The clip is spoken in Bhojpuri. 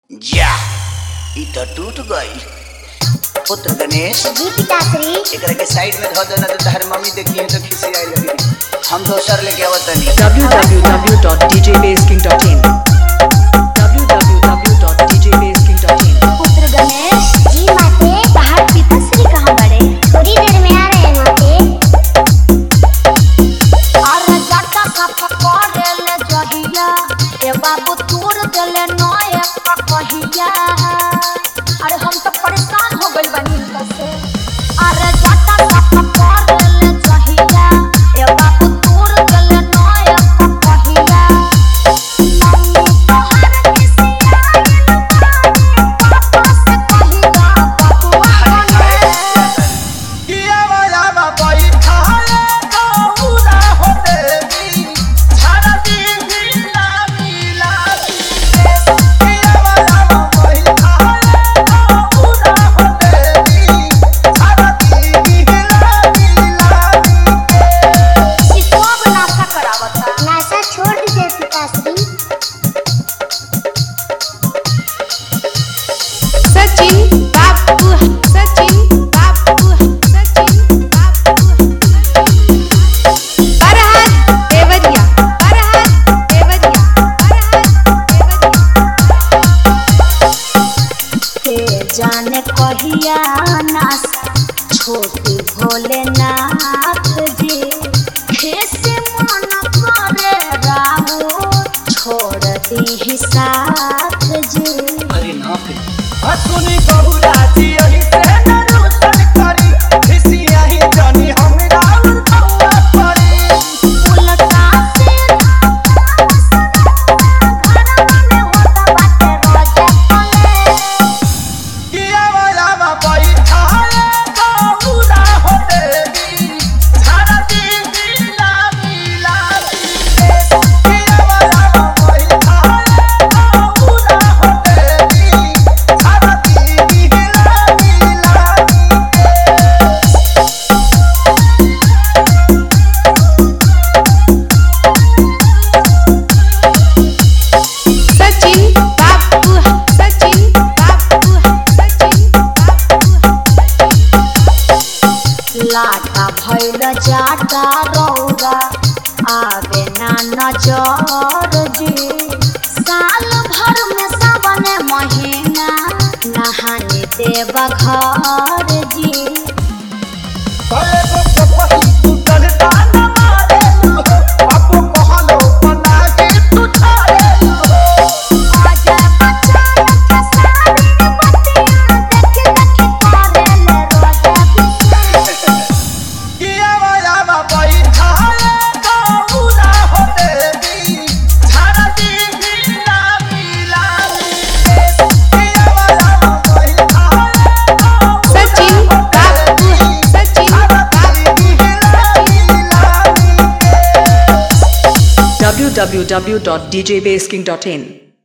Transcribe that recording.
जा ई तो टूट गई। पुत्र गणेश जी पिताश्री। एकरा के साइड में धो देना तो तहर मम्मी देखी है तो खिसियाई लगी। हम दोसर लेके आवतनी। www.djbasking.in www.djbasking.in पुत्र गणेश जी माते बाहर पिताश्री कहाँ बड़े? थोड़ी देर में आ रहे हैं माते। अरे जाटा का पकड़े ले जहिया ए बाबू तोड़ देले नया कहिया। अरे हम तो परेशान हो गइल बानी इनका से। अरे जाटा का पकड़े ले जहिया ए बाबू तोड़ देले नया कहिया। मम्मी तोहर किसिया पापा से कहिया बबुआ बने। किया वाला बाई खाए तो पूरा हो देवी सारा दिन मिला मिला। किया वाला बाई खाए तो पूरा हो देवी सारा दिन मिला मिला। सिसवा बनासा करावता। नासा छोड़ दीजिए पिताश्री। सचिन बापू सचिन बापू सचिन बापू फरहाद देवरिया फरहाद देवरिया फरहाद देवरिया के जाने कहिया नासा छोटी भोलेनाथ जी कैसे मन करे राहु छोड़ दी साथ जी। अरे ना फिर सुनी बहुरा जी यही से नरुसन करी खिसिया ही जानी हमरा उठवा पड़ी। उल्टा सीधा घर में होता बाटे रोजे पले। किया वाला बाई खाए तो पूरा हो देवी सारा दिन मिला मिला। किया वाला बाई खाए तो पूरा हो देवी सारा दिन मिला मिला। सचिन बापू सचिन बापू सचिन बापू लाटा भैल जाटा रौगा आवे ना नजर जी। साल भर में सावन महीना नहाने देवा घर जी। भले को पही टूटल दाना मारे लो बापू कहलो बना के तू छाड़े लो। आजा बच्चा के सारी बतिया देख देख करे ले रोजे बिस्तर। किया वाला बाई खाए तो पूरा हो देवी सारा दिन मिला मिला। किया वाला बाई खाए तो सचिन बापू सचिन बापू www.djbasking.in